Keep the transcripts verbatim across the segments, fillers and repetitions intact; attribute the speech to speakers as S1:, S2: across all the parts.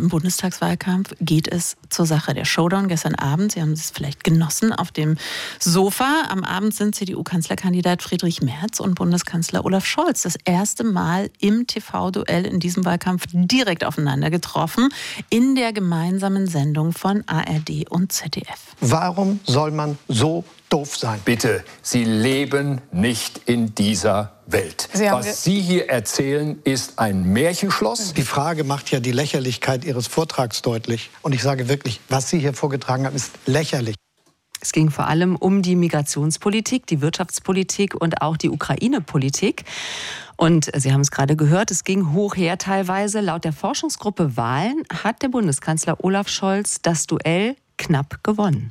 S1: im Bundestagswahlkampf geht es zur Sache. Der Showdown gestern Abend, Sie haben es vielleicht genossen, auf dem Sofa. Am Abend sind C D U-Kanzlerkandidat Friedrich Merz und Bundeskanzler Olaf Scholz das erste Mal im T V-Duell in diesem Wahlkampf direkt aufeinander getroffen, in der gemeinsamen Sendung von A R D und Z D F.
S2: Warum soll man so doof sein?
S3: Bitte, Sie leben nicht in dieser Welt.
S4: Sie
S3: Was Sie hier erzählen, ist ein Märchenschloss.
S2: Die Frage macht ja die Lächerlichkeit Ihres Vortrags deutlich. Und ich sage wirklich, was Sie hier vorgetragen haben, ist lächerlich.
S5: Es ging vor allem um die Migrationspolitik, die Wirtschaftspolitik und auch die Ukraine-Politik. Und Sie haben es gerade gehört, es ging hoch her teilweise. Laut der Forschungsgruppe Wahlen hat der Bundeskanzler Olaf Scholz das Duell knapp gewonnen.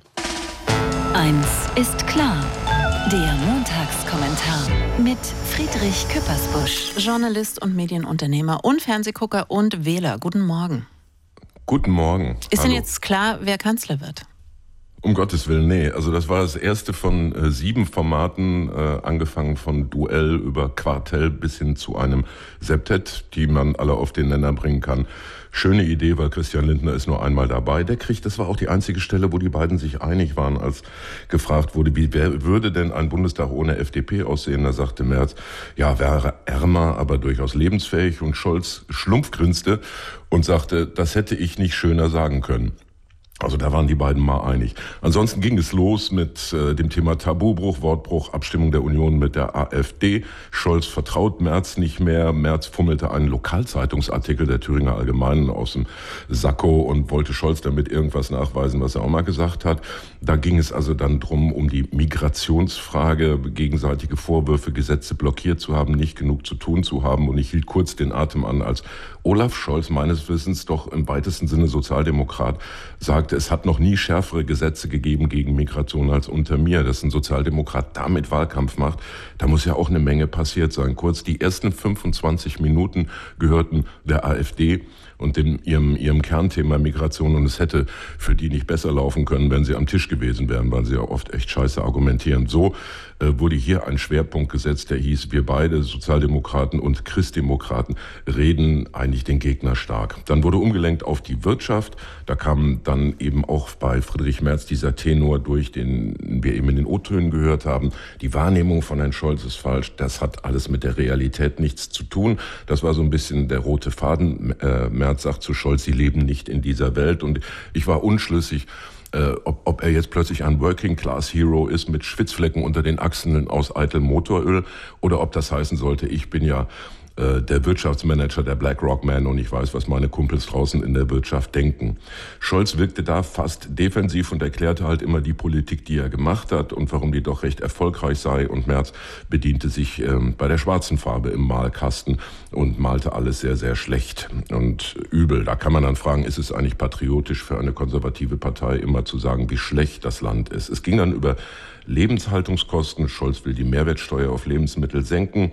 S6: Eins ist klar. Der Montagskommentar mit Friedrich Küppersbusch.
S1: Journalist und Medienunternehmer und Fernsehgucker und Wähler. Guten Morgen.
S7: Guten Morgen.
S1: Ist
S7: Hallo.
S1: denn jetzt klar, wer Kanzler wird?
S7: Um Gottes Willen, nee. Also das war das erste von äh, sieben Formaten, äh, angefangen von Duell über Quartell bis hin zu einem Septett, die man alle auf den Nenner bringen kann. Schöne Idee, weil Christian Lindner ist nur einmal dabei. Der kriegt, das war auch die einzige Stelle, wo die beiden sich einig waren, als gefragt wurde, wie wer würde denn ein Bundestag ohne F D P aussehen? Da sagte Merz, ja, wäre ärmer, aber durchaus lebensfähig. Und Scholz schlumpfgrinste und sagte, das hätte ich nicht schöner sagen können. Also da waren die beiden mal einig. Ansonsten ging es los mit äh, dem Thema Tabubruch, Wortbruch, Abstimmung der Union mit der AfD. Scholz vertraut Merz nicht mehr. Merz fummelte einen Lokalzeitungsartikel der Thüringer Allgemeinen aus dem Sakko und wollte Scholz damit irgendwas nachweisen, was er auch mal gesagt hat. Da ging es also dann drum, um die Migrationsfrage, gegenseitige Vorwürfe, Gesetze blockiert zu haben, nicht genug zu tun zu haben. Und ich hielt kurz den Atem an, als Olaf Scholz, meines Wissens doch im weitesten Sinne Sozialdemokrat, sagte, es hat noch nie schärfere Gesetze gegeben gegen Migration als unter mir. Dass ein Sozialdemokrat damit Wahlkampf macht, da muss ja auch eine Menge passiert sein. Kurz, die ersten fünfundzwanzig Minuten gehörten der AfD und dem, ihrem, ihrem Kernthema Migration. Und es hätte für die nicht besser laufen können, wenn sie am Tisch gewesen wären, weil sie ja oft echt scheiße argumentieren. So äh, wurde hier ein Schwerpunkt gesetzt, der hieß, wir beide, Sozialdemokraten und Christdemokraten, reden eigentlich den Gegner stark. Dann wurde umgelenkt auf die Wirtschaft. Da kam dann eben auch bei Friedrich Merz dieser Tenor durch, den wir eben in den O-Tönen gehört haben. Die Wahrnehmung von Herrn Scholz ist falsch. Das hat alles mit der Realität nichts zu tun. Das war so ein bisschen der rote Faden. Äh, Merz sagt zu Scholz, sie leben nicht in dieser Welt. Und ich war unschlüssig, äh, ob, ob er jetzt plötzlich ein Working-Class-Hero ist mit Schwitzflecken unter den Achseln aus eitel Motoröl oder ob das heißen sollte, ich bin ja der Wirtschaftsmanager der BlackRock-Man und ich weiß, was meine Kumpels draußen in der Wirtschaft denken. Scholz wirkte da fast defensiv und erklärte halt immer die Politik, die er gemacht hat und warum die doch recht erfolgreich sei. Und Merz bediente sich ähm, bei der schwarzen Farbe im Malkasten und malte alles sehr, sehr schlecht und übel. Da kann man dann fragen, ist es eigentlich patriotisch für eine konservative Partei, immer zu sagen, wie schlecht das Land ist? Es ging dann über Lebenshaltungskosten. Scholz will die Mehrwertsteuer auf Lebensmittel senken.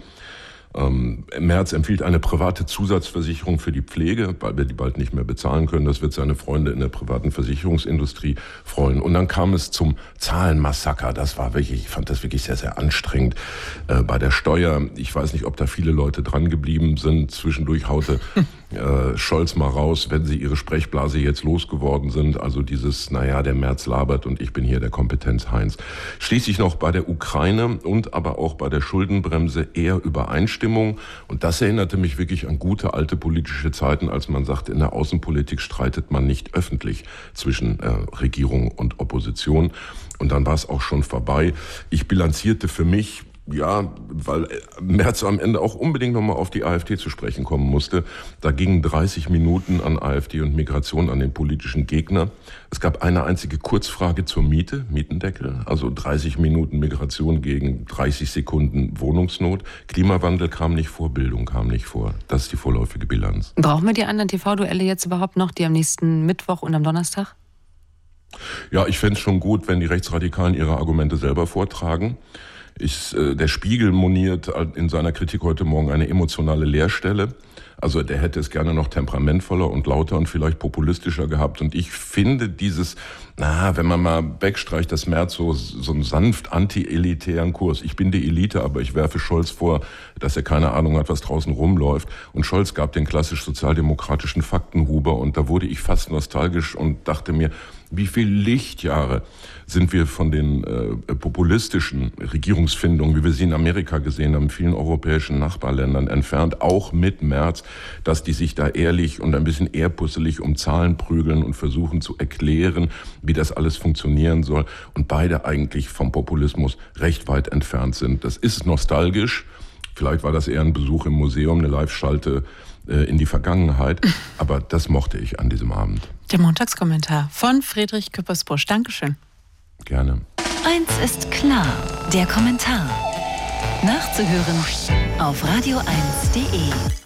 S7: Ähm, Merz empfiehlt eine private Zusatzversicherung für die Pflege, weil wir die bald nicht mehr bezahlen können. Das wird seine Freunde in der privaten Versicherungsindustrie freuen. Und dann kam es zum Zahlenmassaker. Das war wirklich, ich fand das wirklich sehr, sehr anstrengend. Äh, bei der Steuer, ich weiß nicht, ob da viele Leute dran geblieben sind. Zwischendurch haute äh, Scholz mal raus, wenn sie ihre Sprechblase jetzt losgeworden sind. Also dieses, naja, der Merz labert und ich bin hier der Kompetenz-Heinz. Schließlich noch bei der Ukraine und aber auch bei der Schuldenbremse eher Übereinstimmung. Und das erinnerte mich wirklich an gute alte politische Zeiten, als man sagte, in der Außenpolitik streitet man nicht öffentlich zwischen äh, Regierung und Opposition. Und dann war es auch schon vorbei. Ich bilanzierte für mich, ja, weil Merz am Ende auch unbedingt nochmal auf die AfD zu sprechen kommen musste. Da gingen dreißig Minuten an AfD und Migration an den politischen Gegner. Es gab eine einzige Kurzfrage zur Miete, Mietendeckel, also dreißig Minuten Migration gegen dreißig Sekunden Wohnungsnot. Klimawandel kam nicht vor, Bildung kam nicht vor. Das ist die vorläufige Bilanz.
S5: Brauchen wir die anderen T V-Duelle jetzt überhaupt noch, die am nächsten Mittwoch und am Donnerstag?
S7: Ja, ich fände es schon gut, wenn die Rechtsradikalen ihre Argumente selber vortragen. Ich, äh, der Spiegel moniert in seiner Kritik heute Morgen eine emotionale Leerstelle. Also der hätte es gerne noch temperamentvoller und lauter und vielleicht populistischer gehabt. Und ich finde dieses, na, wenn man mal wegstreicht, dass Merz so, so einen sanft anti-elitären Kurs. Ich bin die Elite, aber ich werfe Scholz vor, dass er keine Ahnung hat, was draußen rumläuft. Und Scholz gab den klassisch sozialdemokratischen Faktenhuber. Und da wurde ich fast nostalgisch und dachte mir, wie viele Lichtjahre sind wir von den äh, populistischen Regierungsfindungen, wie wir sie in Amerika gesehen haben, in vielen europäischen Nachbarländern entfernt, auch mit Merz, dass die sich da ehrlich und ein bisschen ehrpusselig um Zahlen prügeln und versuchen zu erklären, wie das alles funktionieren soll. Und beide eigentlich vom Populismus recht weit entfernt sind. Das ist nostalgisch. Vielleicht war das eher ein Besuch im Museum, eine Live-Schalte in die Vergangenheit. Aber das mochte ich an diesem Abend.
S1: Der Montagskommentar von Friedrich Küppersbusch. Dankeschön.
S7: Gerne.
S6: Eins ist klar, der Kommentar. Nachzuhören auf radio eins punkt de.